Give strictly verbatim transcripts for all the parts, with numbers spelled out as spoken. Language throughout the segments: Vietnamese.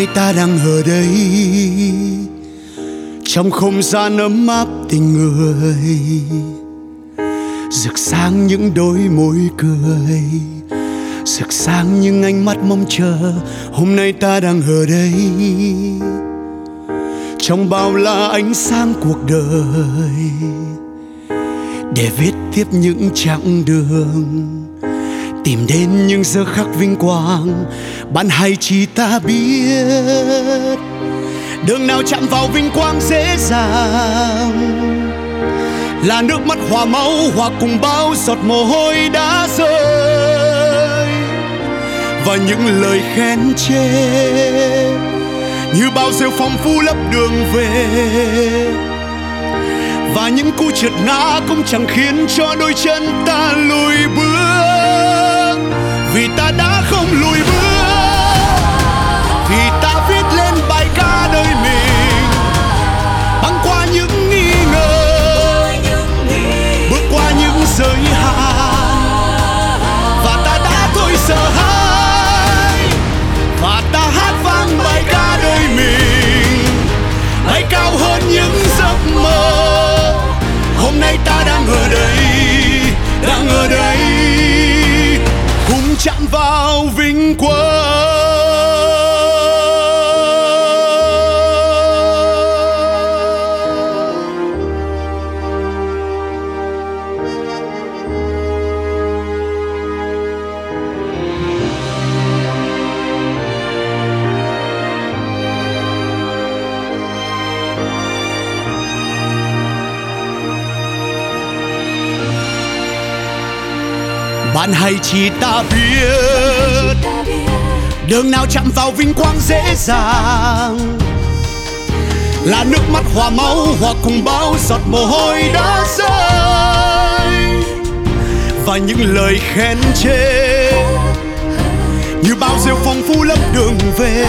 ta đang ở đây trong không gian ấm áp tình người, rực sáng những đôi môi cười, rực sáng những ánh mắt mong chờ. Hôm nay ta đang ở đây trong bao la ánh sáng cuộc đời, để viết tiếp những chặng đường, tìm đến những giờ khắc vinh quang. Bạn hãy chỉ ta biết đường nào chạm vào vinh quang dễ dàng, là nước mắt hòa máu hòa cùng bao giọt mồ hôi đã rơi, và những lời khen chê như bao rêu phong phú lấp đường về, và những cú trượt ngã cũng chẳng khiến cho đôi chân ta lùi bước. Vì ta đã không lùi bước, vì ta viết lên bài ca đời mình, băng qua những nghi ngờ, bước qua những giới hạn, và ta đã thôi sợ hãi, và ta hát vang bài ca đời mình, bay cao hơn những giấc mơ. Hôm nay ta đang ở đây, đang ở đây, cùng chạm vào vinh quang. Bạn hãy chỉ ta biết đường nào chạm vào vinh quang dễ dàng, là nước mắt hòa máu hòa cùng bao giọt mồ hôi đã rơi, và những lời khen chê như bao rêu phong phú lấp đường về,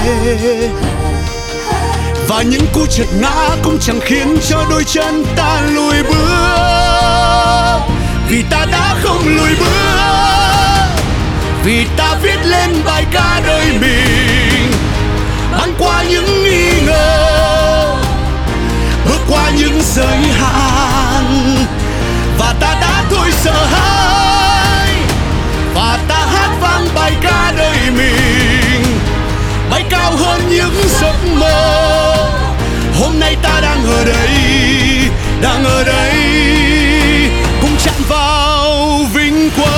và những cú trượt ngã cũng chẳng khiến cho đôi chân ta lùi bước. Vì ta đã không lùi bước, vì ta viết lên bài ca đời mình, băng qua những nghi ngờ, bước qua những giới hạn, và ta đã thôi sợ hãi, và ta hát vang bài ca đời mình, bay cao hơn những giấc mơ. Hôm nay ta đang ở đây, đang ở đây, cùng chạm vào vinh quang.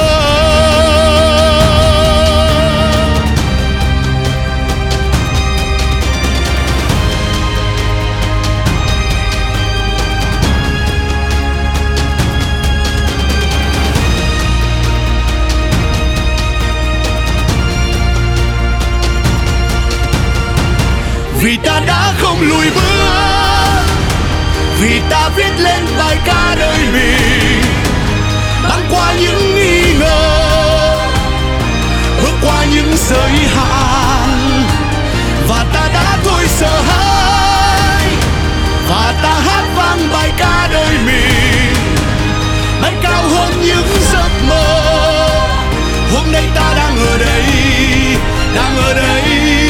Vì ta đã không lùi bước, vì ta viết lên bài ca đời mình, băng qua những nghi ngờ, bước qua những giới hạn, và ta đã thôi sợ hãi, và ta hát vang bài ca đời mình, bay cao hơn những giấc mơ. Hôm nay ta đang ở đây, đang ở đây,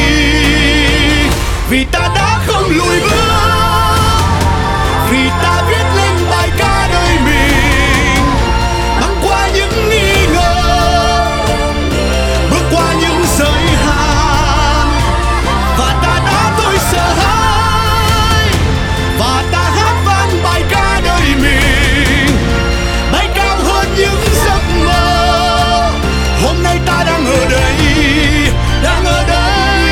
vì ta đã không lùi bước, vì ta viết lên bài ca đời mình, băng qua những nghi ngờ, bước qua những giới hạn, và ta đã thôi sợ hãi, và ta hát vang bài ca đời mình, bay cao hơn những giấc mơ. Hôm nay ta đang ở đây, đang ở đây,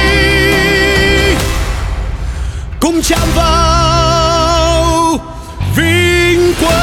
cùng chạm vào vinh quang.